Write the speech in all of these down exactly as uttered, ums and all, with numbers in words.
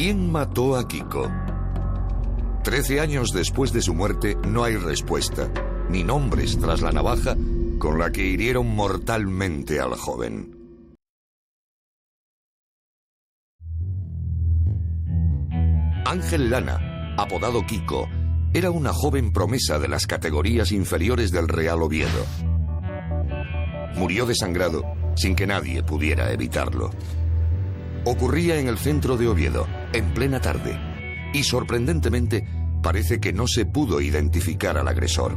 ¿Quién mató a Kiko? Trece años después de su muerte no hay respuesta, ni nombres tras la navaja con la que hirieron mortalmente al joven. Ángel Lana, apodado Kiko, era una joven promesa de las categorías inferiores del Real Oviedo. Murió desangrado sin que nadie pudiera evitarlo. Ocurría en el centro de Oviedo, en plena tarde, y sorprendentemente parece que no se pudo identificar al agresor.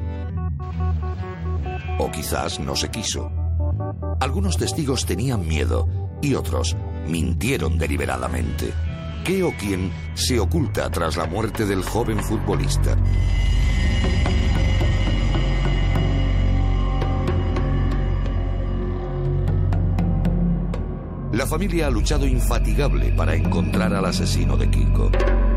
O quizás no se quiso. Algunos testigos tenían miedo y otros mintieron deliberadamente. ¿Qué o quién se oculta tras la muerte del joven futbolista? La familia ha luchado infatigable para encontrar al asesino de Kiko.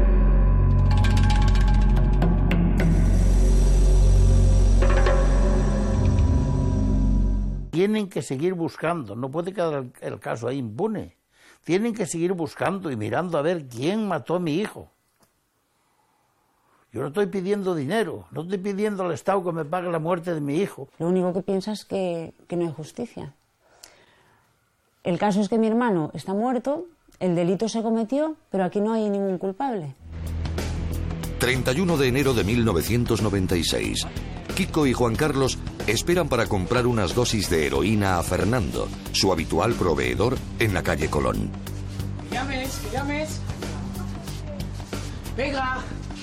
Tienen que seguir buscando, no puede quedar el, el caso ahí impune. Tienen que seguir buscando y mirando a ver quién mató a mi hijo. Yo no estoy pidiendo dinero, no estoy pidiendo al Estado que me pague la muerte de mi hijo. Lo único que piensa es que, que no hay justicia. El caso es que mi hermano está muerto, el delito se cometió, pero aquí no hay ningún culpable. treinta y uno de enero de mil novecientos noventa y seis. Kiko y Juan Carlos esperan para comprar unas dosis de heroína a Fernando, su habitual proveedor en la calle Colón. Que llames, que llames. Venga.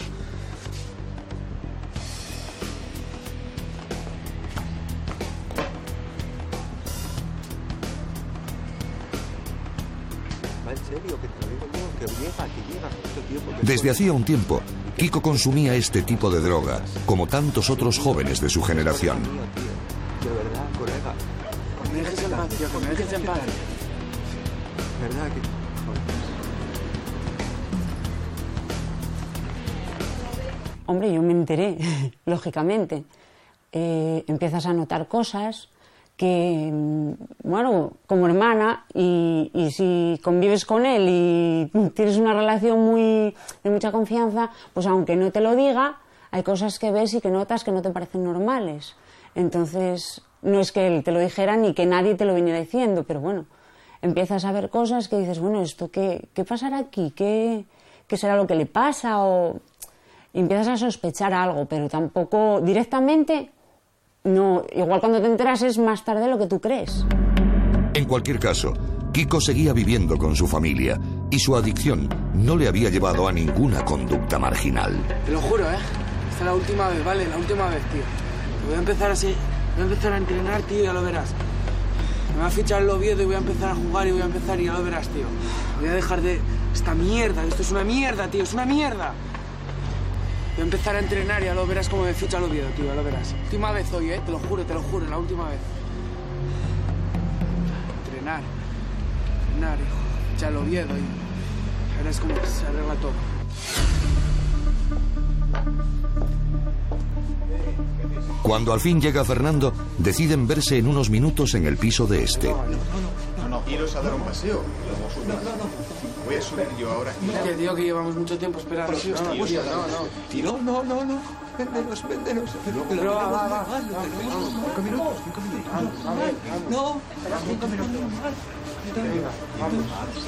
Desde hacía un tiempo, Kiko consumía este tipo de droga, como tantos otros jóvenes de su generación. De verdad, colega. Que me dejes en paz, tío, que me dejes en paz. ¿Verdad que...? Hombre, yo me enteré, lógicamente. Eh, empiezas a notar cosas que, bueno, como hermana, y, y si convives con él y tienes una relación muy de mucha confianza, pues aunque no te lo diga, hay cosas que ves y que notas que no te parecen normales. Entonces, no es que él te lo dijera ni que nadie te lo viniera diciendo, pero bueno, empiezas a ver cosas que dices, bueno, ¿esto qué, qué pasará aquí? ¿Qué, qué será lo que le pasa? O... Y empiezas a sospechar algo, pero tampoco directamente... No, igual cuando te enteras es más tarde de lo que tú crees. En cualquier caso, Kiko seguía viviendo con su familia y su adicción no le había llevado a ninguna conducta marginal. Te lo juro, ¿eh? Esta es la última vez, ¿vale? La última vez, tío. Voy a empezar así, voy a empezar a entrenar, tío, y ya lo verás. Me va a fichar el Oviedo y voy a empezar a jugar y voy a empezar y ya lo verás, tío. Voy a dejar de... Esta mierda, esto es una mierda, tío, es una mierda. Voy a empezar a entrenar y ya lo verás cómo me ficha el Oviedo, tío, ya lo verás. Última vez hoy, ¿eh? Te lo juro, te lo juro, la última vez. Entrenar. Entrenar, hijo. Ficha el Oviedo y verás cómo se arregla todo. Cuando al fin llega Fernando, deciden verse en unos minutos en el piso de este. No, no, no, no, iros a dar un paseo. No, no, no. Voy a subir yo ahora. Hostia, tío, que llevamos mucho tiempo esperando. Tío, No, tío, tío, no, no, no. Tío, no, no, no. Véndenos, véndenos. Pero va, va, va. Cinco minutos, cinco minutos. No, cinco minutos. Venga, vamos.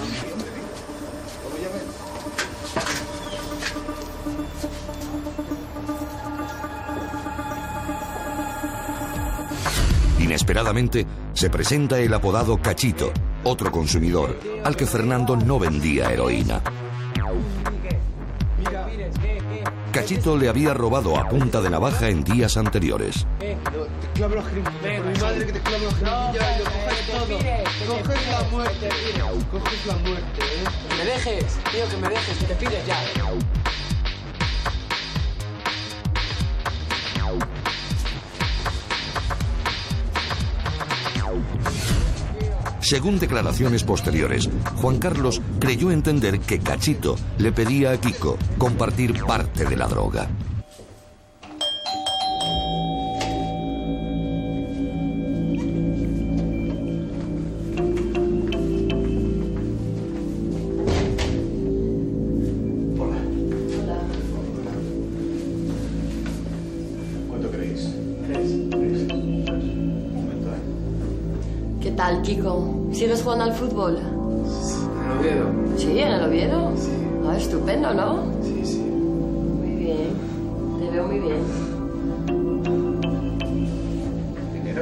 Inesperadamente, se presenta el apodado Cachito, otro consumidor, al que Fernando no vendía heroína. Cachito le había robado a punta de navaja en días anteriores. Te clavo los grimillas. Mi madre que te clavo los grimillas y lo coges todo. Coges la muerte. Coges la muerte, ¿eh? Que me dejes, tío, que me dejes, que te pides ya. Según declaraciones posteriores, Juan Carlos creyó entender que Cachito le pedía a Kiko compartir parte de la droga. Kiko? ¿Sigues jugando al fútbol? ¿En el Oviedo? Sí, en el Oviedo. Sí. Ah, estupendo, ¿no? Sí, sí. Muy bien. Te veo muy bien. ¿Dinero?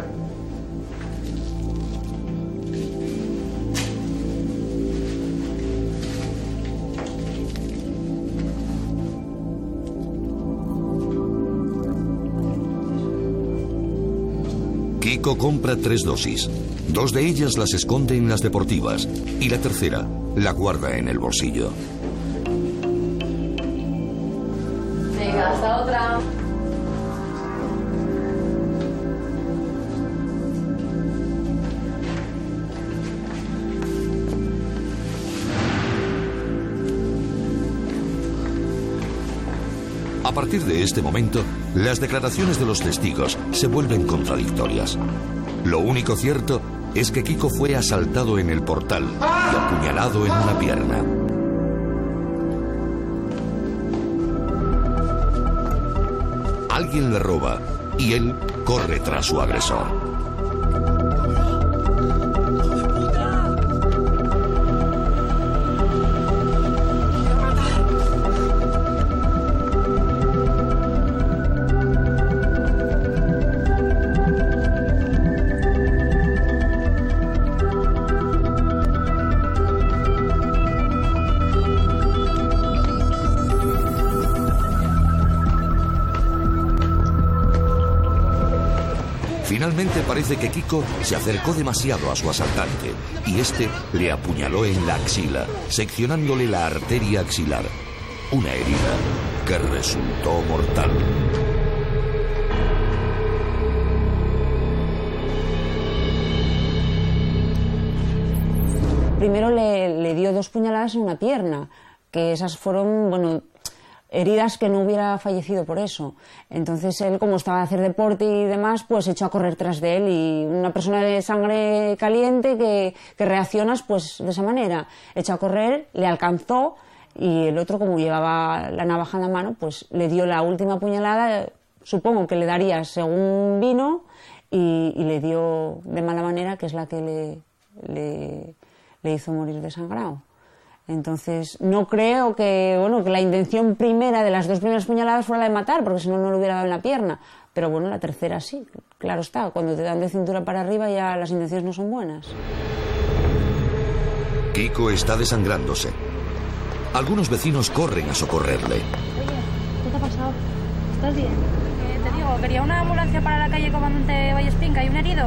Kiko compra tres dosis. Dos de ellas las esconde en las deportivas y la tercera la guarda en el bolsillo. Venga, hasta otra. A partir de este momento, las declaraciones de los testigos se vuelven contradictorias. Lo único cierto es que Kiko fue asaltado en el portal y apuñalado en una pierna. Alguien le roba y él corre tras su agresor. Finalmente parece que Kiko se acercó demasiado a su asaltante y este le apuñaló en la axila, seccionándole la arteria axilar. Una herida que resultó mortal. Primero le, le dio dos puñaladas en una pierna, que esas fueron, bueno, heridas que no hubiera fallecido por eso. Entonces él, como estaba a hacer deporte y demás, pues echó a correr tras de él, y una persona de sangre caliente que, que reaccionas pues de esa manera. Echó a correr, le alcanzó, y el otro, como llevaba la navaja en la mano, pues le dio la última puñalada, supongo que le daría según vino, y, y le dio de mala manera, que es la que le, le, le hizo morir desangrado. Entonces, no creo que, bueno, que la intención primera de las dos primeras puñaladas fuera la de matar, porque si no, no le hubiera dado en la pierna. Pero bueno, la tercera sí, claro está. Cuando te dan de cintura para arriba ya las intenciones no son buenas. Kiko está desangrándose. Algunos vecinos corren a socorrerle. Oye, ¿qué te ha pasado? ¿Estás bien? Eh, te digo, quería una ambulancia para la calle Comandante Vallespinca. ¿Hay un herido?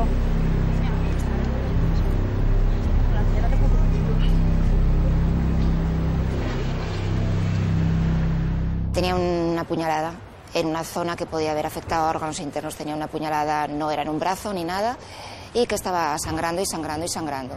Tenía una puñalada en una zona que podía haber afectado a órganos internos. Tenía una puñalada, no era en un brazo ni nada, y que estaba sangrando y sangrando y sangrando.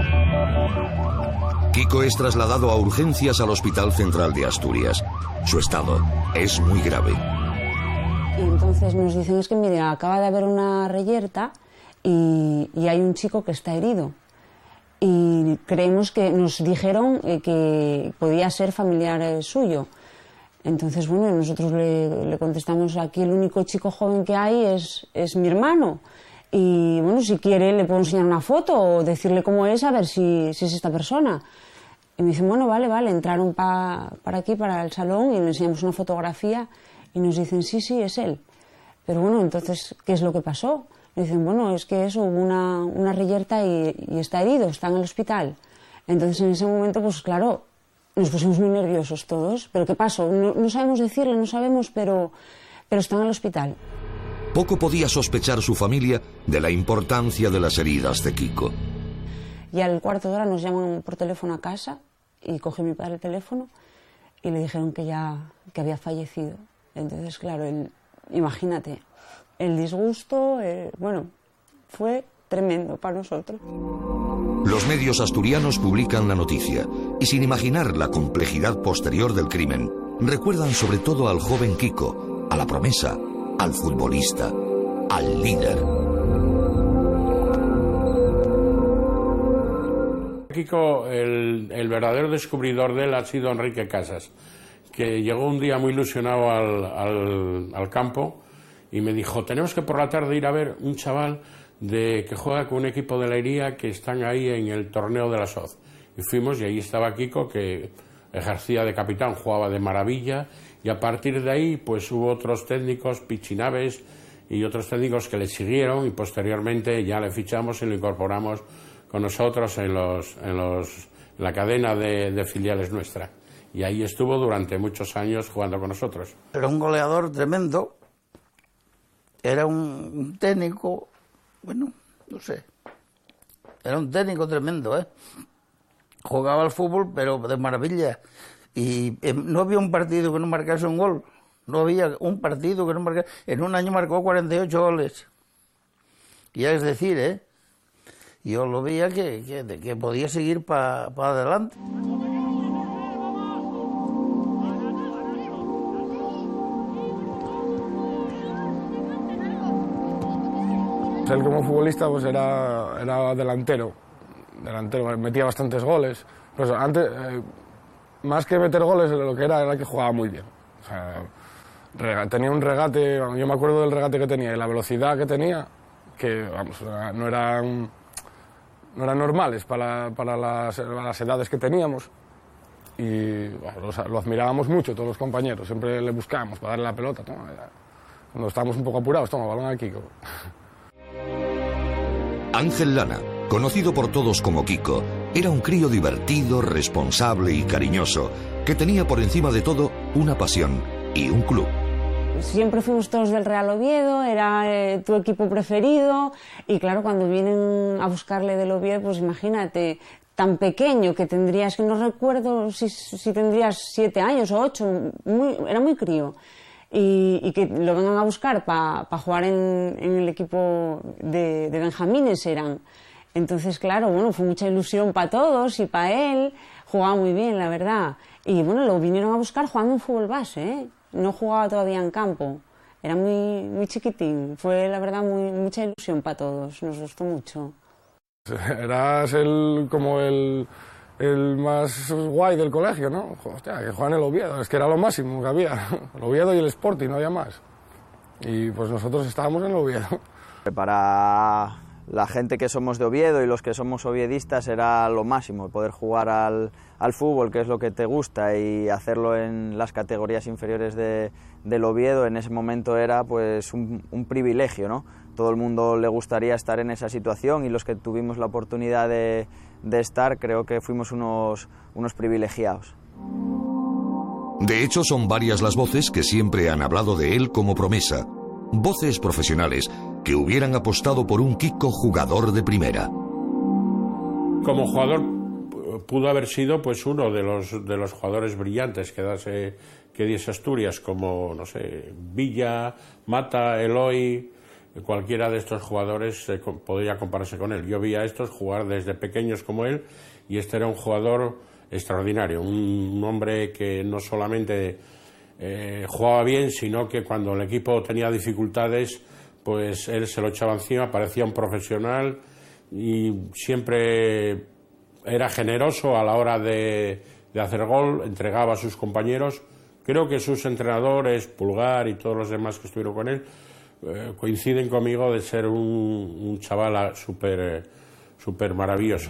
Kiko es trasladado a urgencias al Hospital Central de Asturias. Su estado es muy grave. Y entonces nos dicen, es que mira, acaba de haber una reyerta y, y hay un chico que está herido. Y creemos que nos dijeron eh, que podía ser familiar eh, suyo. Entonces, bueno, nosotros le, le contestamos, aquí el único chico joven que hay es, es mi hermano. Y, bueno, si quiere le puedo enseñar una foto o decirle cómo es, a ver si, si es esta persona. Y me dicen, bueno, vale, vale, entraron pa, para aquí, para el salón, y le enseñamos una fotografía y nos dicen, sí, sí, es él. Pero bueno, entonces, ¿qué es lo que pasó? Me dicen, bueno, es que eso, hubo una, una reyerta y, y está herido, está en el hospital. Entonces, en ese momento, pues claro, nos pusimos muy nerviosos todos. ¿Pero qué pasó? No, no sabemos decirle, no sabemos, pero, pero está en el hospital. Poco podía sospechar su familia de la importancia de las heridas de Kiko. Y al cuarto de hora nos llaman por teléfono a casa y coge mi padre el teléfono y le dijeron que ya que había fallecido. Entonces, claro, el, imagínate, el disgusto, eh, bueno, fue tremendo para nosotros. Los medios asturianos publican la noticia y, sin imaginar la complejidad posterior del crimen, recuerdan sobre todo al joven Kiko, a la promesa, al futbolista, al líder. Kiko, el, el verdadero descubridor de él ha sido Enrique Casas, que llegó un día muy ilusionado al, al, al campo y me dijo, tenemos que por la tarde ir a ver un chaval de que juega con un equipo de Leiría que están ahí en el torneo de la S O Z. Y fuimos y ahí estaba Kiko, que ejercía de capitán, jugaba de maravilla, y a partir de ahí pues hubo otros técnicos, Pichinaves y otros técnicos que le siguieron, y posteriormente ya le fichamos y lo incorporamos con nosotros en, los, en, los, en la cadena de, de filiales nuestra. Y ahí estuvo durante muchos años jugando con nosotros. Era un goleador tremendo, era un, un técnico, bueno, no sé, era un técnico tremendo, ¿eh? Jugaba al fútbol, pero de maravilla. Y eh, no había un partido que no marcase un gol. No había un partido que no marcase. En un año marcó cuarenta y ocho goles. Y es decir, ¿eh? Yo lo veía que, que, que podía seguir para pa adelante. Él como futbolista pues era, era delantero. delantero, metía bastantes goles. Pues antes, eh, más que meter goles, lo que era era que jugaba muy bien. O sea, rega, tenía un regate, yo me acuerdo del regate que tenía y la velocidad que tenía, que vamos, no eran, no eran normales para, para, las, para las edades que teníamos. Y bueno, lo, lo admirábamos mucho todos los compañeros, siempre le buscábamos para darle la pelota. Toma, cuando estábamos un poco apurados, toma, balón aquí. Ángel Lana, conocido por todos como Kiko, era un crío divertido, responsable y cariñoso, que tenía por encima de todo una pasión y un club. Siempre fuimos todos del Real Oviedo, era eh, tu equipo preferido, y claro, cuando vienen a buscarle del Oviedo, pues imagínate, tan pequeño que tendrías, que no recuerdo si, si tendrías siete años o ocho, muy, era muy crío. Y, y que lo vengan a buscar para pa jugar en, en el equipo de, de Benjamines eran. Entonces, claro, bueno, fue mucha ilusión para todos y para él. Jugaba muy bien, la verdad. Y bueno, lo vinieron a buscar jugando en fútbol base, ¿eh? No jugaba todavía en campo. Era muy, muy chiquitín. Fue, la verdad, muy, mucha ilusión para todos. Nos gustó mucho. Eras el, como el... el más guay del colegio, ¿no? Hostia, que juega en el Oviedo, es que era lo máximo que había. El Oviedo y el Sporting, no había más. Y pues nosotros estábamos en el Oviedo. Para la gente que somos de Oviedo y los que somos oviedistas era lo máximo, poder jugar al, al fútbol, que es lo que te gusta, y hacerlo en las categorías inferiores de, del Oviedo, en ese momento era pues un, un privilegio, ¿no? Todo el mundo le gustaría estar en esa situación, y los que tuvimos la oportunidad de, de estar, creo que fuimos unos, unos privilegiados. De hecho, son varias las voces que siempre han hablado de él como promesa. Voces profesionales que hubieran apostado por un Kiko jugador de primera. Como jugador pudo haber sido pues uno de los, de los jugadores brillantes que, dase, que diese Asturias, como, no sé, Villa, Mata, Eloy. Cualquiera de estos jugadores eh, podría compararse con él. Yo vi a estos jugar desde pequeños como él, y este era un jugador extraordinario, un, un hombre que no solamente eh, jugaba bien, sino que cuando el equipo tenía dificultades, pues él se lo echaba encima, parecía un profesional y siempre era generoso a la hora de, de hacer gol, entregaba a sus compañeros. Creo que sus entrenadores, Pulgar y todos los demás que estuvieron con él, Eh, coinciden conmigo de ser un, un chaval súper eh, súper maravilloso.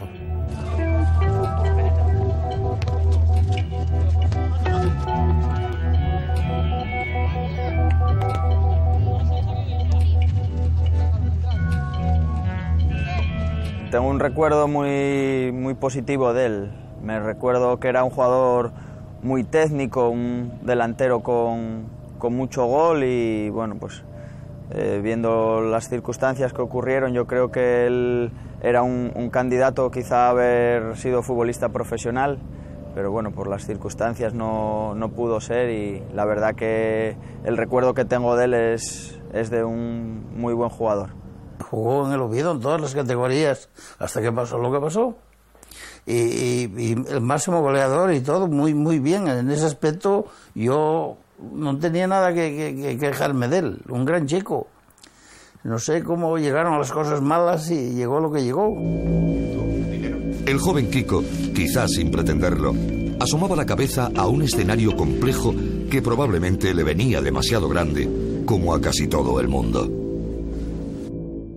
Tengo un recuerdo muy, muy positivo de él. Me recuerdo que era un jugador muy técnico, un delantero con, con mucho gol, y bueno, pues Eh, viendo las circunstancias que ocurrieron, yo creo que él era un, un candidato quizá a haber sido futbolista profesional, pero bueno, por las circunstancias no, no pudo ser, y la verdad que el recuerdo que tengo de él es, es de un muy buen jugador. Jugó en el Oviedo en todas las categorías, hasta que pasó lo que pasó. Y, y, y el máximo goleador y todo, muy, muy bien. En ese aspecto yo no tenía nada que, que, que quejarme de él, un gran chico. No sé cómo llegaron las cosas malas y llegó lo que llegó. El joven Kiko, quizás sin pretenderlo, asomaba la cabeza a un escenario complejo que probablemente le venía demasiado grande, como a casi todo el mundo.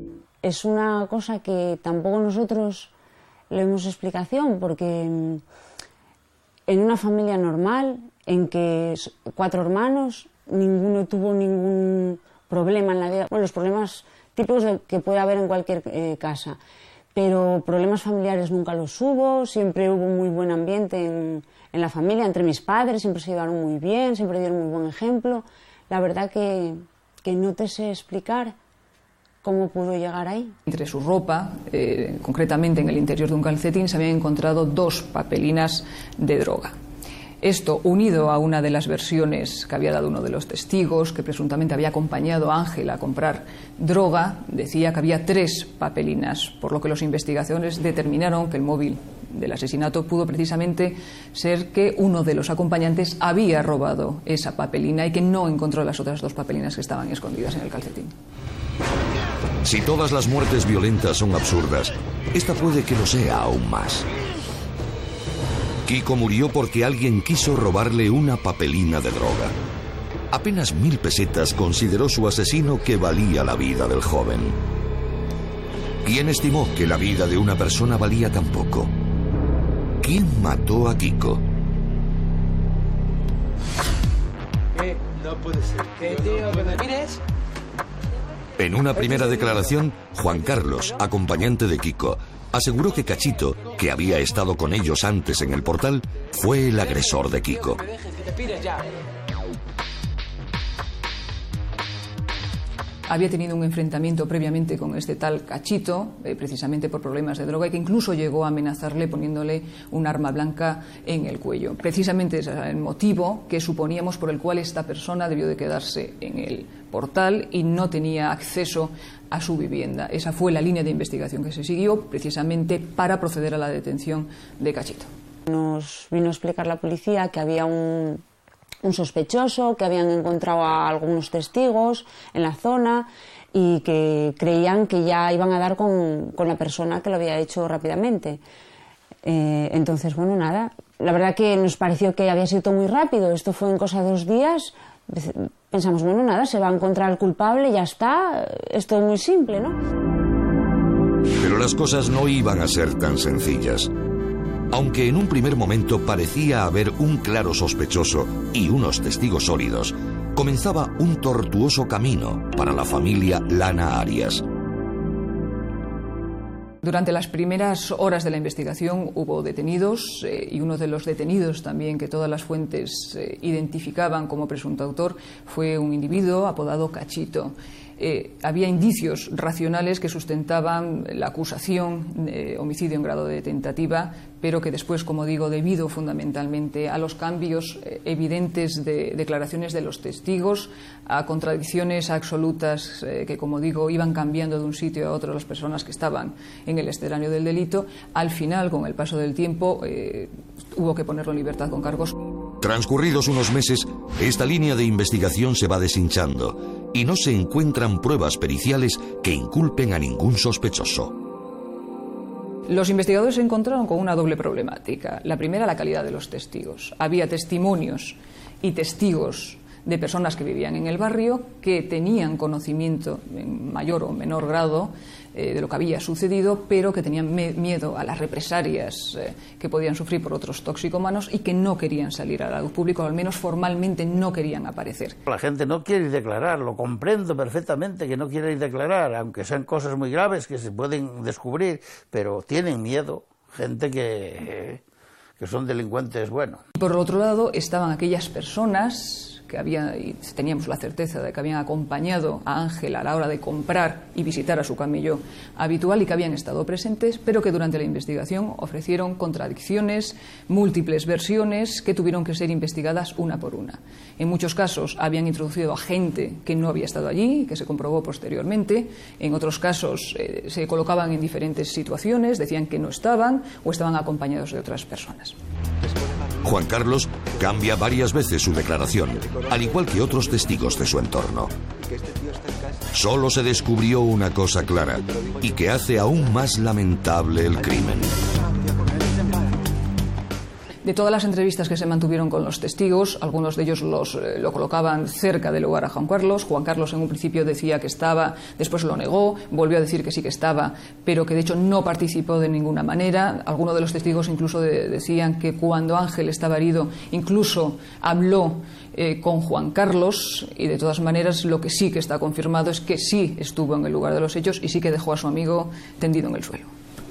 es una cosa que tampoco nosotros le hemos explicación, porque en una familia normal, en que cuatro hermanos, ninguno tuvo ningún problema en la vida. Bueno, los problemas típicos que puede haber en cualquier eh, casa, pero problemas familiares nunca los hubo, siempre hubo muy buen ambiente en, en la familia, entre mis padres, siempre se llevaron muy bien, siempre dieron muy buen ejemplo. La verdad que, que no te sé explicar cómo pudo llegar ahí. Entre su ropa, eh, concretamente en el interior de un calcetín, se habían encontrado dos papelinas de droga. Esto, unido a una de las versiones que había dado uno de los testigos, que presuntamente había acompañado a Ángel a comprar droga, decía que había tres papelinas, por lo que los investigadores determinaron que el móvil del asesinato pudo precisamente ser que uno de los acompañantes había robado esa papelina y que no encontró las otras dos papelinas que estaban escondidas en el calcetín. Si todas las muertes violentas son absurdas, esta puede que lo sea aún más. Kiko murió porque alguien quiso robarle una papelina de droga. Apenas mil pesetas consideró su asesino que valía la vida del joven. ¿Quién estimó que la vida de una persona valía tan poco? ¿Quién mató a Kiko? Eh, no puede ser. ¿Qué, tío? ¿Que me mires? En una primera declaración, Juan Carlos, acompañante de Kiko, aseguró que Cachito, que había estado con ellos antes en el portal, fue el agresor de Kiko. Que dejes, que te pires ya. Había tenido un enfrentamiento previamente con este tal Cachito, eh, precisamente por problemas de droga, y que incluso llegó a amenazarle poniéndole un arma blanca en el cuello. Precisamente ese era el motivo que suponíamos por el cual esta persona debió de quedarse en el portal y no tenía acceso a su vivienda. Esa fue la línea de investigación que se siguió precisamente para proceder a la detención de Cachito. Nos vino a explicar la policía que había un... un sospechoso, que habían encontrado a algunos testigos en la zona y que creían que ya iban a dar con, con la persona que lo había hecho rápidamente. Eh, entonces, bueno, nada, la verdad que nos pareció que había sido todo muy rápido, esto fue en cosa de dos días, pensamos, bueno, nada, se va a encontrar el culpable, ya está, es todo muy simple, ¿no? Pero las cosas no iban a ser tan sencillas. Aunque en un primer momento parecía haber un claro sospechoso y unos testigos sólidos, comenzaba un tortuoso camino para la familia Lana Arias. Durante las primeras horas de la investigación hubo detenidos eh, y uno de los detenidos también que todas las fuentes eh, identificaban como presunto autor fue un individuo apodado Cachito. Eh, había indicios racionales que sustentaban la acusación de homicidio en grado de tentativa, pero que después, como digo, debido fundamentalmente a los cambios eh, evidentes de declaraciones de los testigos, a contradicciones absolutas eh, que, como digo, iban cambiando de un sitio a otro las personas que estaban en el escenario del delito, al final, con el paso del tiempo, eh, hubo que ponerlo en libertad con cargos. Transcurridos unos meses, esta línea de investigación se va deshinchando y no se encuentran pruebas periciales que inculpen a ningún sospechoso. Los investigadores se encontraron con una doble problemática. La primera, la calidad de los testigos. Había testimonios y testigos de personas que vivían en el barrio que tenían conocimiento en mayor o menor grado eh, de lo que había sucedido, pero que tenían miedo a las represalias eh, que podían sufrir por otros toxicómanos y que no querían salir a la luz pública, o al menos formalmente no querían aparecer. La gente no quiere declarar, lo comprendo perfectamente que no quiere declarar, aunque sean cosas muy graves que se pueden descubrir, pero tienen miedo, gente que, que son delincuentes buenos. Por otro lado estaban aquellas personas que había, y teníamos la certeza de que habían acompañado a Ángel a la hora de comprar y visitar a su camello habitual y que habían estado presentes, pero que durante la investigación ofrecieron contradicciones, múltiples versiones que tuvieron que ser investigadas una por una. En muchos casos habían introducido a gente que no había estado allí, que se comprobó posteriormente. En otros casos eh, se colocaban en diferentes situaciones, decían que no estaban o estaban acompañados de otras personas. Juan Carlos cambia varias veces su declaración, al igual que otros testigos de su entorno. Solo se descubrió una cosa clara, y que hace aún más lamentable el crimen. De todas las entrevistas que se mantuvieron con los testigos, algunos de ellos los, eh, lo colocaban cerca del lugar a Juan Carlos. Juan Carlos en un principio decía que estaba, después lo negó, volvió a decir que sí que estaba, pero que de hecho no participó de ninguna manera. Algunos de los testigos incluso de, decían que cuando Ángel estaba herido incluso habló eh, con Juan Carlos, y de todas maneras lo que sí que está confirmado es que sí estuvo en el lugar de los hechos y sí que dejó a su amigo tendido en el suelo.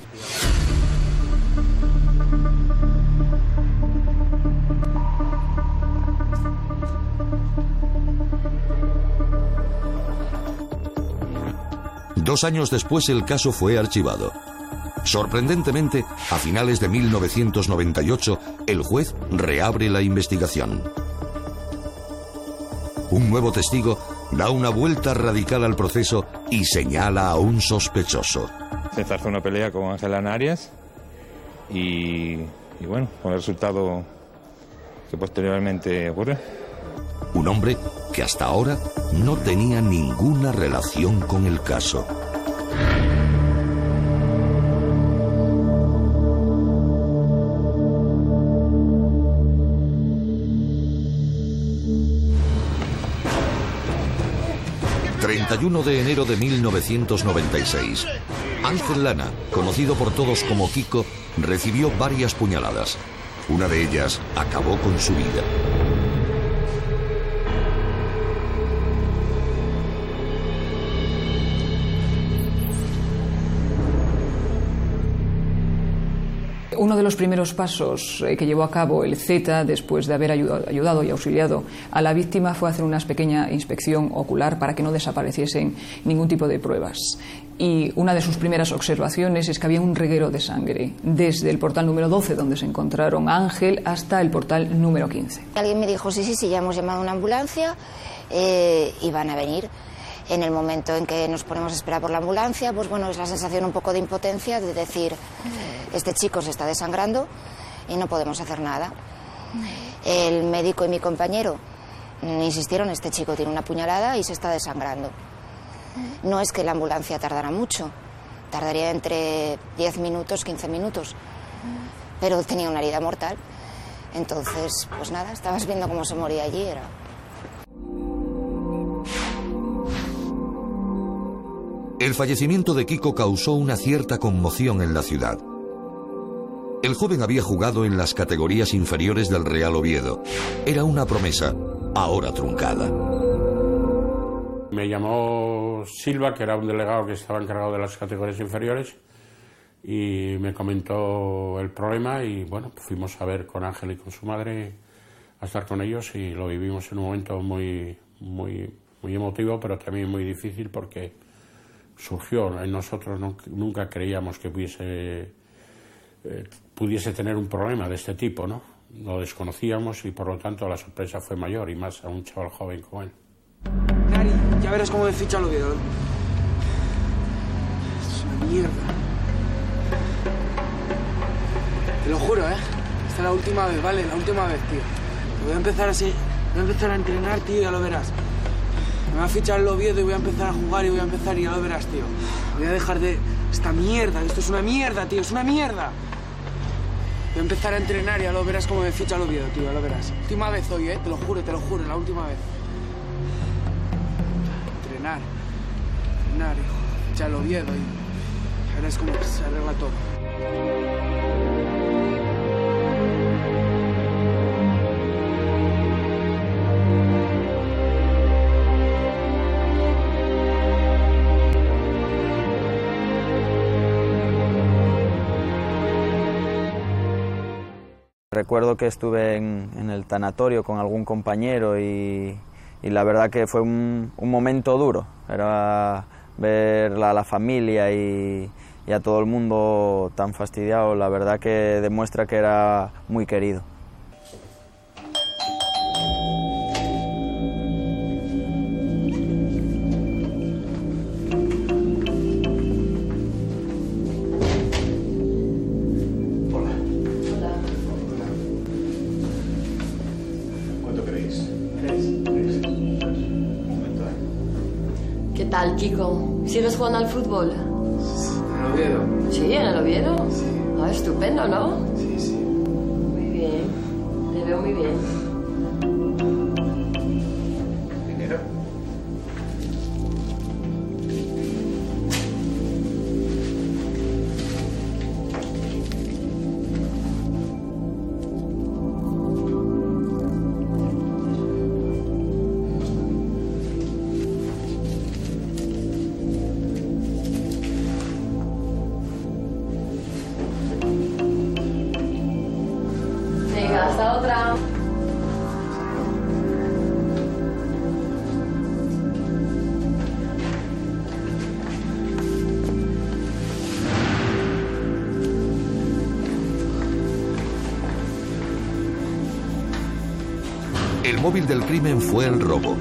Dos años después el caso fue archivado. Sorprendentemente, a finales de mil novecientos noventa y ocho, el juez reabre la investigación. Un nuevo testigo da una vuelta radical al proceso y señala a un sospechoso. Se zarzó una pelea con Ángel Arias y, y bueno, con el resultado que posteriormente ocurrió. Un hombre que hasta ahora no tenía ninguna relación con el caso. treinta y uno de enero de mil novecientos noventa y seis. Ángel Lana, conocido por todos como Kiko, recibió varias puñaladas. Una de ellas acabó con su vida. Uno de los primeros pasos eh, que llevó a cabo el Z, después de haber ayudado, ayudado y auxiliado a la víctima, fue hacer una pequeña inspección ocular para que no desapareciesen ningún tipo de pruebas. Y una de sus primeras observaciones es que había un reguero de sangre desde el portal número doce, donde se encontraron a Ángel, hasta el portal número quince. Alguien me dijo, sí, sí, sí, ya hemos llamado a una ambulancia eh, y van a venir. En el momento en que nos ponemos a esperar por la ambulancia, pues bueno, es la sensación un poco de impotencia, de decir, este chico se está desangrando y no podemos hacer nada. El médico y mi compañero insistieron, este chico tiene una puñalada y se está desangrando. No es que la ambulancia tardara mucho, tardaría entre diez minutos, quince minutos, pero tenía una herida mortal. Entonces, pues nada, estabas viendo cómo se moría allí, era... El fallecimiento de Kiko causó una cierta conmoción en la ciudad. El joven había jugado en las categorías inferiores del Real Oviedo. Era una promesa, ahora truncada. Me llamó Silva, que era un delegado que estaba encargado de las categorías inferiores, y me comentó el problema y bueno, fuimos a ver con Ángel y con su madre, a estar con ellos, y lo vivimos en un momento muy, muy, muy emotivo, pero también muy difícil porque surgió en nosotros, nunca creíamos que pudiese, eh, pudiese tener un problema de este tipo, ¿no? Lo desconocíamos y por lo tanto la sorpresa fue mayor, y más a un chaval joven como él. Nari, ya verás cómo me ficha el Oviedo. Es una mierda. Te lo juro, ¿eh? Esta es la última vez, ¿vale? La última vez, tío. Voy a empezar así, voy a empezar a entrenar, tío, y ya lo verás. Me va a fichar el Oviedo y voy a empezar a jugar y voy a empezar y ya lo verás, tío. Voy a dejar de... esta mierda, esto es una mierda, tío, es una mierda. Voy a empezar a entrenar y ya lo verás cómo me ficha el Oviedo, tío, ya lo verás. Última vez hoy, ¿eh? Te lo juro, te lo juro, la última vez. Entrenar. Entrenar, hijo. Ficha el Oviedo y... ya verás cómo se arregla todo. Recuerdo que estuve en, en el tanatorio con algún compañero y, y la verdad que fue un, un momento duro. Era ver a la familia y, y a todo el mundo tan fastidiado, la verdad que demuestra que era muy querido. ¿Qué tal, Kiko? ¿Sigues jugando al fútbol? ¿En el Oviedo? Sí, en el Oviedo. Sí. Ah, estupendo, ¿no? Sí, sí. Muy bien. muy bien. Dinero. Venga, hasta otra. El móvil del crimen fue el robo.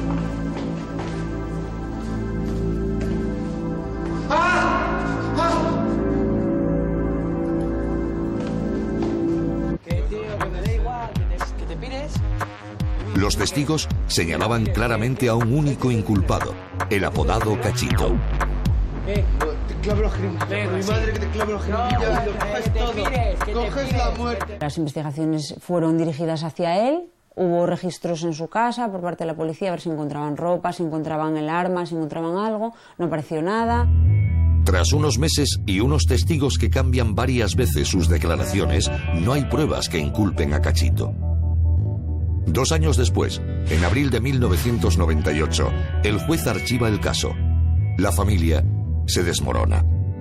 Los testigos señalaban claramente a un único inculpado, el apodado Cachito. Eh, te clavo los jeringuillas. Mi madre que te clavo los jeringuillas y lo coges todo. Coges la muerte. Las investigaciones fueron dirigidas hacia él. Hubo registros en su casa por parte de la policía a ver si encontraban ropa, si encontraban el arma, si encontraban algo. No apareció nada. Tras unos meses y unos testigos que cambian varias veces sus declaraciones, no hay pruebas que inculpen a Cachito. Dos años después, en abril de mil novecientos noventa y ocho, el juez archiva el caso. La familia se desmorona.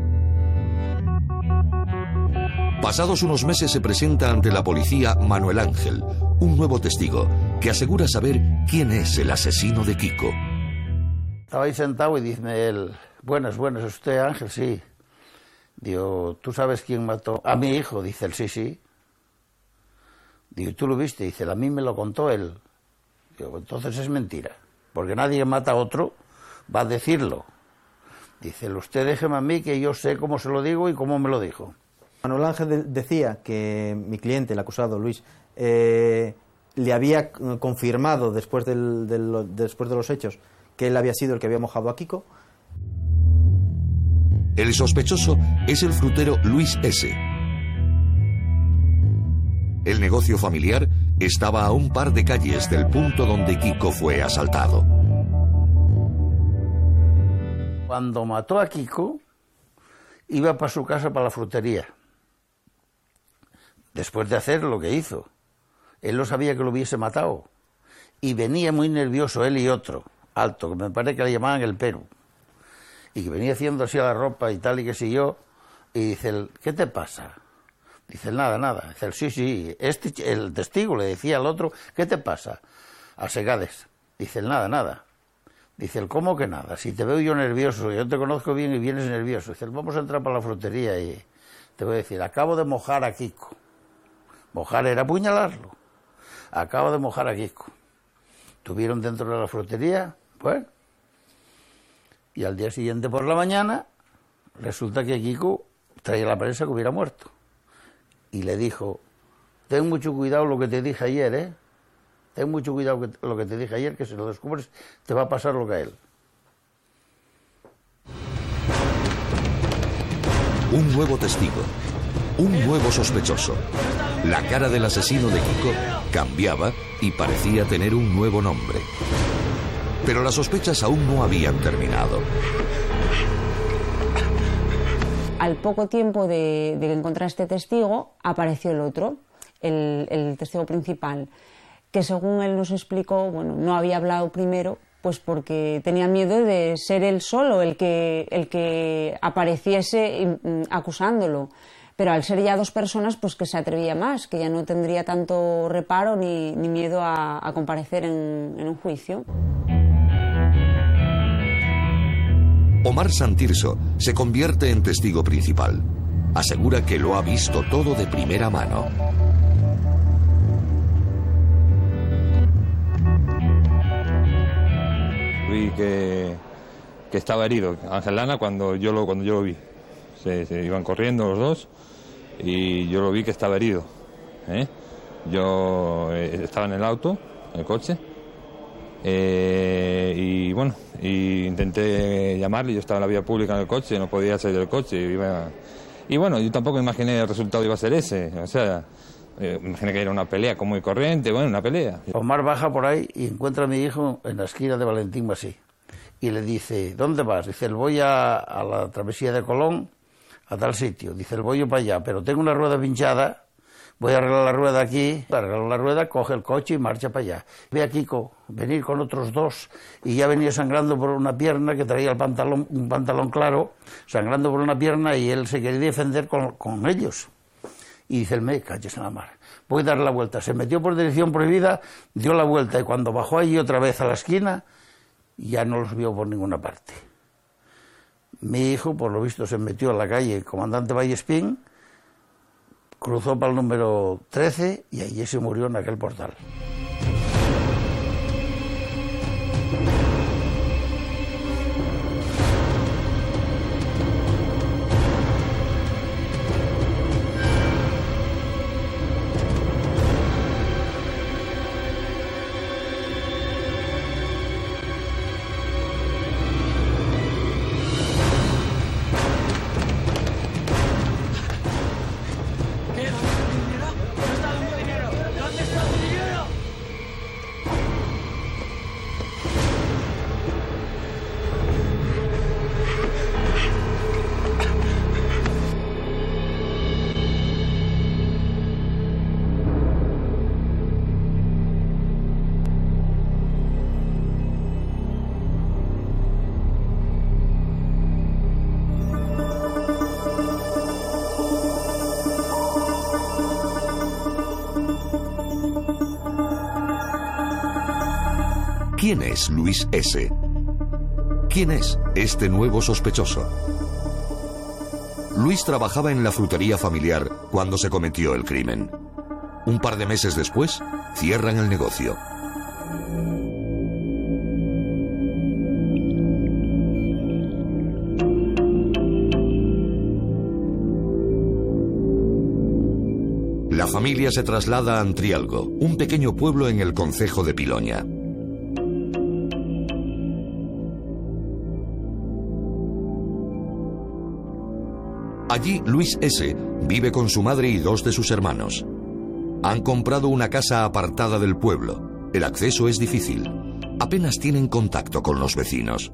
Pasados unos meses se presenta ante la policía Manuel Ángel, un nuevo testigo, que asegura saber quién es el asesino de Kiko. Estaba ahí sentado y dice él, buenas, buenas, ¿es usted Ángel? Sí. Digo, ¿tú sabes quién mató a mi hijo? Dice él, sí, sí. Digo, ¿tú lo viste? Dice, a mí me lo contó él. Digo, entonces es mentira, porque nadie mata a otro va a decirlo. Dice, usted déjeme a mí que yo sé cómo se lo digo y cómo me lo dijo. Manuel Ángel de decía que mi cliente, el acusado Luis, eh, le había confirmado después, del, del, después de los hechos que él había sido el que había mojado a Kiko. El sospechoso es el frutero Luis S. El negocio familiar estaba a un par de calles del punto donde Kiko fue asaltado. Cuando mató a Kiko, iba para su casa, para la frutería. Después de hacer lo que hizo. Él no sabía que lo hubiese matado. Y venía muy nervioso él y otro, alto, que me parece que le llamaban el Perú. Y que venía haciendo así a la ropa y tal y que sé yo. Y dice él, ¿qué te pasa? Dice él, nada, nada. Dice él, sí, sí. Este, el testigo le decía al otro, ¿qué te pasa? A Segades. Dice él, nada, nada. Dice él, ¿cómo que nada? Si te veo yo nervioso, yo te conozco bien y vienes nervioso. Dice él, vamos a entrar para la frutería y te voy a decir, acabo de mojar a Kiko. Mojar era apuñalarlo. Acabo de mojar a Kiko. Tuvieron dentro de la frutería, bueno. Y al día siguiente por la mañana, resulta que Kiko traía la prensa que hubiera muerto. Y le dijo, ten mucho cuidado lo que te dije ayer, ¿eh? Ten mucho cuidado que, lo que te dije ayer, que si lo descubres te va a pasar lo que a él. Un nuevo testigo, un nuevo sospechoso. La cara del asesino de Kiko cambiaba y parecía tener un nuevo nombre. Pero las sospechas aún no habían terminado. Al poco tiempo de, de encontrar este testigo, apareció el otro, el, el testigo principal, que según él nos explicó, bueno, no había hablado primero, pues porque tenía miedo de ser él solo el que, el que apareciese acusándolo. Pero al ser ya dos personas, pues que se atrevía más, que ya no tendría tanto reparo ni, ni miedo a, a comparecer en, en un juicio. Omar Santirso se convierte en testigo principal. Asegura que lo ha visto todo de primera mano. Vi que, que estaba herido Ángel Lana cuando yo lo, cuando yo lo vi. Se, se iban corriendo los dos y yo lo vi que estaba herido. ¿eh? Yo eh, estaba en el auto, en el coche. Eh, y bueno, y intenté llamarle, yo estaba en la vía pública en el coche, no podía salir del coche. Iba, y bueno, yo tampoco imaginé el resultado iba a ser ese. O sea, Eh, imagina que era una pelea común y corriente, bueno, una pelea. Omar baja por ahí y encuentra a mi hijo en la esquina de Valentín Masí. Y le dice, ¿dónde vas? Dice, voy a, a la travesía de Colón, a tal sitio. Dice, el voy yo para allá, pero tengo una rueda pinchada, voy a arreglar la rueda aquí. Arreglar la rueda, coge el coche y marcha para allá. Ve a Kiko venir con otros dos y ya venía sangrando por una pierna, que traía el pantalón, un pantalón claro, sangrando por una pierna, y él se quería defender con, con ellos. Y dice, el me calles en la mar, voy a dar la vuelta. Se metió por dirección prohibida, dio la vuelta, y cuando bajó allí otra vez a la esquina, ya no los vio por ninguna parte. Mi hijo, por lo visto, se metió a la calle Comandante Vallespín, cruzó para el número trece y allí se murió en aquel portal. ¿Quién es Luis S.? ¿Quién es este nuevo sospechoso? Luis trabajaba en la frutería familiar cuando se cometió el crimen. Un par de meses después, cierran el negocio. La familia se traslada a Antrialgo, un pequeño pueblo en el concejo de Piloña. Allí, Luis S. vive con su madre y dos de sus hermanos. Han comprado una casa apartada del pueblo. El acceso es difícil. Apenas tienen contacto con los vecinos.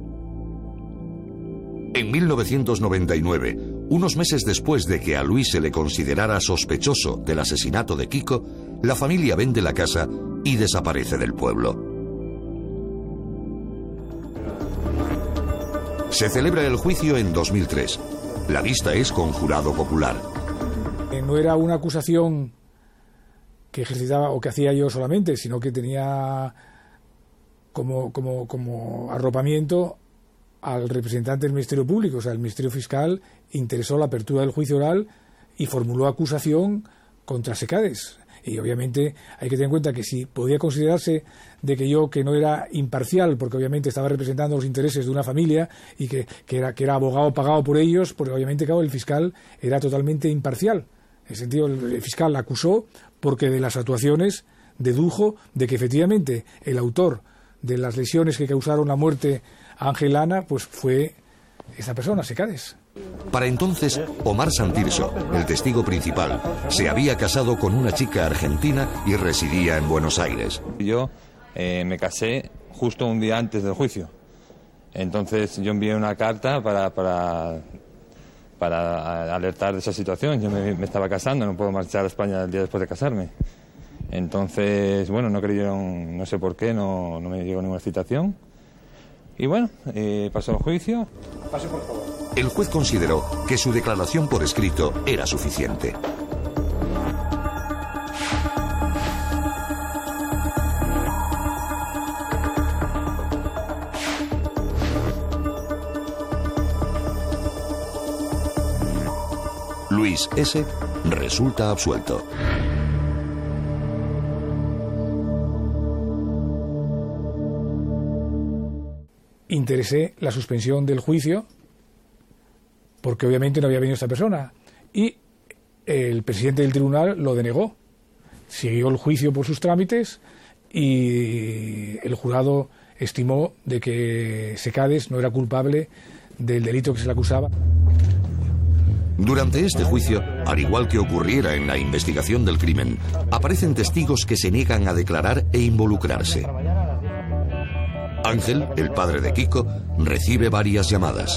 En mil novecientos noventa y nueve, unos meses después de que a Luis se le considerara sospechoso del asesinato de Kiko, la familia vende la casa y desaparece del pueblo. Se celebra el juicio en dos mil tres. La vista es con jurado popular. No era una acusación que ejercitaba o que hacía yo solamente, sino que tenía como, como, como arropamiento al representante del Ministerio Público. O sea, el Ministerio Fiscal interesó la apertura del juicio oral y formuló acusación contra Secades. Y obviamente hay que tener en cuenta que si podía considerarse de que yo, que no era imparcial, porque obviamente estaba representando los intereses de una familia y que, que, era, que era abogado pagado por ellos, porque obviamente, claro, el fiscal era totalmente imparcial. En ese sentido, el fiscal la acusó porque de las actuaciones dedujo de que efectivamente el autor de las lesiones que causaron la muerte a Ángel Lana pues fue esta persona, Secades. Para entonces, Omar Santirso, el testigo principal, se había casado con una chica argentina y residía en Buenos Aires. Yo eh, me casé justo un día antes del juicio. Entonces yo envié una carta para, para, para alertar de esa situación. Yo me, me estaba casando, no puedo marchar a España el día después de casarme. Entonces, bueno, no creyeron, no sé por qué, no, no me llegó ninguna citación. Y bueno, eh, pasó el juicio. Pase, por favor. El juez consideró que su declaración por escrito era suficiente. Luis S. resulta absuelto. Interesé la suspensión del juicio porque obviamente no había venido esta persona y el presidente del tribunal lo denegó. Siguió el juicio por sus trámites y el jurado estimó de que Secades no era culpable del delito que se le acusaba. Durante este juicio, al igual que ocurriera en la investigación del crimen, aparecen testigos que se niegan a declarar e involucrarse. Ángel, el padre de Kiko, recibe varias llamadas.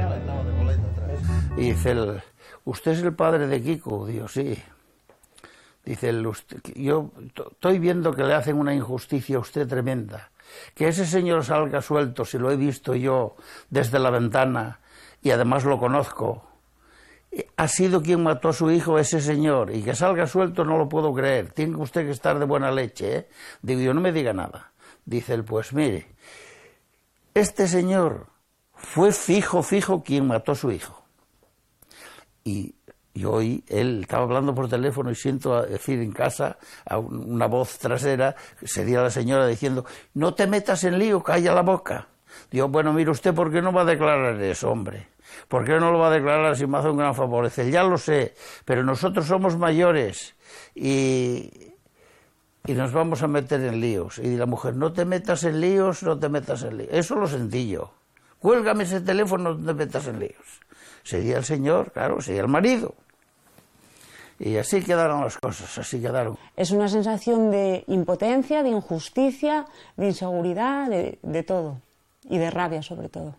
Y dice él, ¿usted es el padre de Kiko? Digo, sí. Dice él, usted, yo estoy viendo que le hacen una injusticia a usted tremenda. Que ese señor salga suelto, si lo he visto yo desde la ventana, y además lo conozco. Ha sido quien mató a su hijo ese señor, y que salga suelto no lo puedo creer. Tiene usted que estar de buena leche, ¿eh? Digo, yo no me diga nada. Dice él, pues mire, este señor fue fijo, fijo quien mató a su hijo. Y yo oí, él estaba hablando por teléfono y siento a decir en casa a una voz trasera, que sería la señora diciendo, no te metas en lío, calla la boca. Digo, bueno, mire usted, ¿por qué no va a declarar eso, hombre? ¿Por qué no lo va a declarar si me hace un gran favor? Dice, ya lo sé, pero nosotros somos mayores y, y nos vamos a meter en líos. Y la mujer, no te metas en líos, no te metas en líos. Eso lo sentí yo. Cuélgame ese teléfono, no te metas en líos. Sería el señor, claro, sería el marido. Y así quedaron las cosas, así quedaron. Es una sensación de impotencia, de injusticia, de inseguridad, de, de todo. Y de rabia, sobre todo.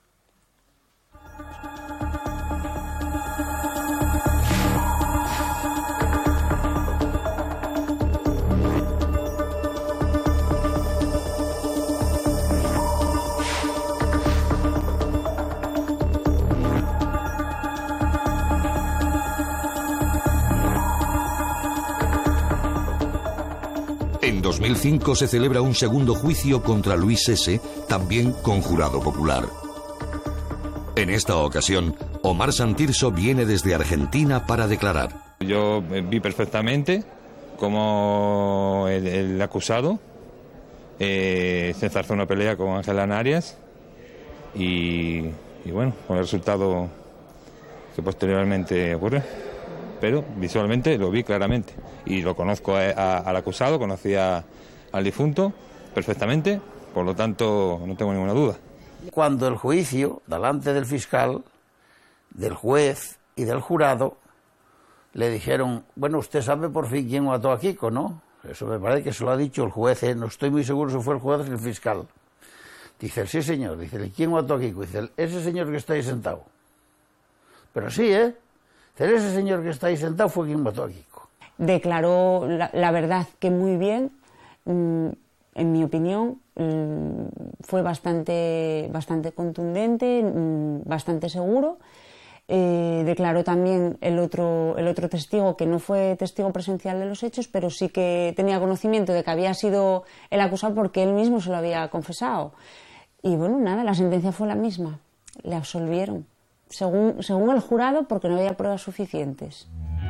En dos mil cinco se celebra un segundo juicio contra Luis ese, también con jurado popular. En esta ocasión, Omar Santirso viene desde Argentina para declarar. Yo vi perfectamente cómo el, el acusado eh, se enzarzó una pelea con Ángel Lana Arias y, y bueno, con el resultado que posteriormente ocurre. Pero visualmente lo vi claramente y lo conozco a, a, al acusado, conocía al difunto perfectamente, por lo tanto no tengo ninguna duda. Cuando el juicio, delante del fiscal, del juez y del jurado, le dijeron, bueno, usted sabe por fin quién mató a Kiko, ¿no? Eso me parece que se lo ha dicho el juez, ¿eh? No estoy muy seguro si fue el juez o el fiscal. Dice, sí señor, dice, ¿quién mató a Kiko? Dice, ese señor que está ahí sentado. Pero sí, ¿eh? Dice, ese señor que está ahí sentado fue quien mató a Kiko. Declaró la, la verdad que muy bien, mm, en mi opinión, mm, fue bastante, bastante contundente, mm, bastante seguro. Eh, declaró también el otro, el otro testigo, que no fue testigo presencial de los hechos, pero sí que tenía conocimiento de que había sido el acusado porque él mismo se lo había confesado. Y bueno, nada, la sentencia fue la misma, le absolvieron. Según, según el jurado, porque no había pruebas suficientes.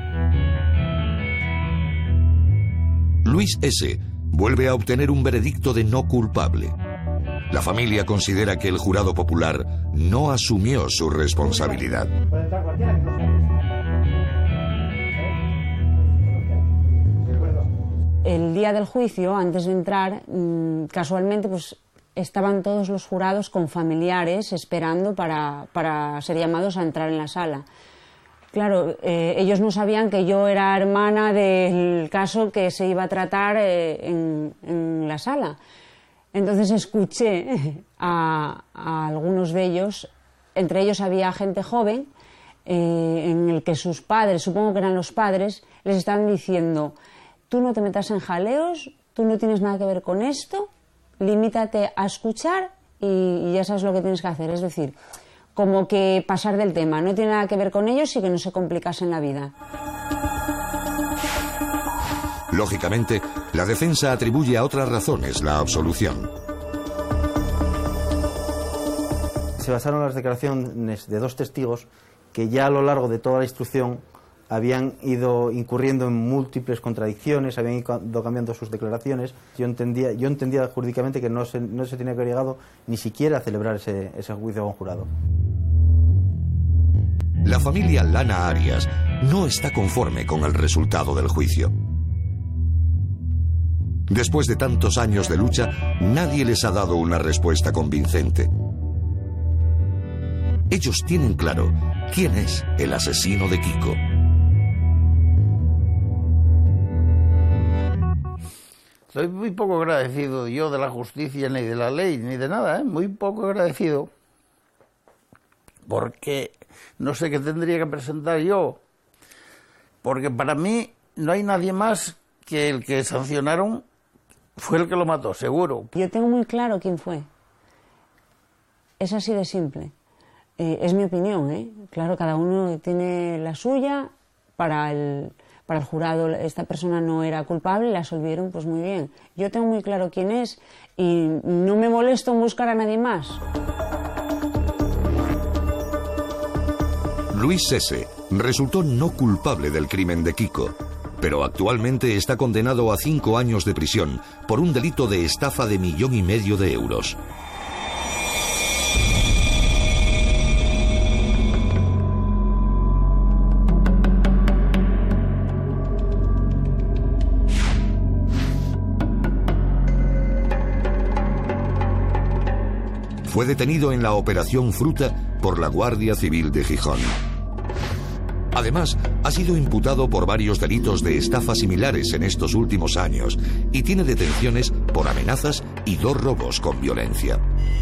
Luis ese vuelve a obtener un veredicto de no culpable. La familia considera que el jurado popular no asumió su responsabilidad. El día del juicio, antes de entrar, casualmente, pues estaban todos los jurados con familiares esperando para, para ser llamados a entrar en la sala. Claro, eh, ellos no sabían que yo era hermana del caso que se iba a tratar eh, en, en la sala. Entonces escuché a, a algunos de ellos, entre ellos había gente joven, eh, en el que sus padres, supongo que eran los padres, les estaban diciendo, tú no te metas en jaleos, tú no tienes nada que ver con esto, limítate a escuchar y, y ya sabes lo que tienes que hacer. Es decir, como que pasar del tema, no tiene nada que ver con ellos y que no se complicasen la vida. Lógicamente, la defensa atribuye a otras razones la absolución. Se basaron en las declaraciones de dos testigos que ya a lo largo de toda la instrucción habían ido incurriendo en múltiples contradicciones, habían ido cambiando sus declaraciones. Yo entendía, yo entendía jurídicamente que no se, no se tenía que haber llegado ni siquiera a celebrar ese, ese juicio con jurado. La familia Lana Arias no está conforme con el resultado del juicio. Después de tantos años de lucha, nadie les ha dado una respuesta convincente. ellos tienen claro quién es el asesino de Kiko. Estoy muy poco agradecido yo de la justicia, ni de la ley, ni de nada, ¿eh? Muy poco agradecido. Porque no sé qué tendría que presentar yo. Porque para mí no hay nadie más que el que sancionaron fue el que lo mató, seguro. Yo tengo muy claro quién fue. Es así de simple. Eh, es mi opinión, ¿eh? Claro, cada uno tiene la suya. Para el, para el jurado esta persona no era culpable y la absolvieron, pues muy bien. Yo tengo muy claro quién es y no me molesto en buscar a nadie más. Luis Sese resultó no culpable del crimen de Kiko, pero actualmente está condenado a cinco años de prisión por un delito de estafa de millón y medio de euros. Fue detenido en la Operación Fruta por la Guardia Civil de Gijón. Además, ha sido imputado por varios delitos de estafa similares en estos últimos años y tiene detenciones por amenazas y dos robos con violencia.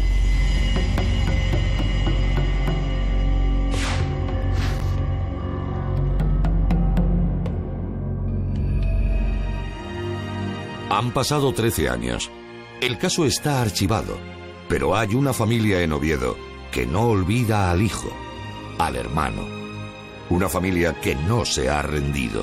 Han pasado trece años. El caso está archivado, pero hay una familia en Oviedo que no olvida al hijo, al hermano. Una familia que no se ha rendido.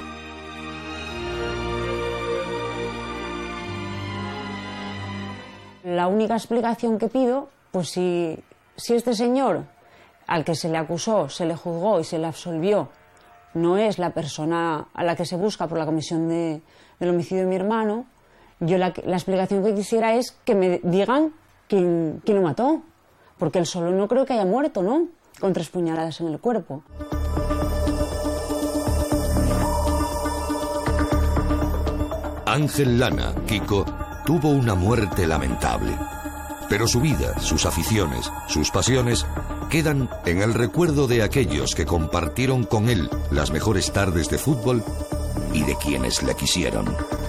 La única explicación que pido, pues si, si este señor al que se le acusó, se le juzgó y se le absolvió, no es la persona a la que se busca por la comisión de, del homicidio de mi hermano, yo la, la explicación que quisiera es que me digan quién, quién lo mató, porque él solo no creo que haya muerto, ¿no?, con tres puñaladas en el cuerpo. Ángel Lana, Kiko, tuvo una muerte lamentable. Pero su vida, sus aficiones, sus pasiones, quedan en el recuerdo de aquellos que compartieron con él las mejores tardes de fútbol y de quienes le quisieron.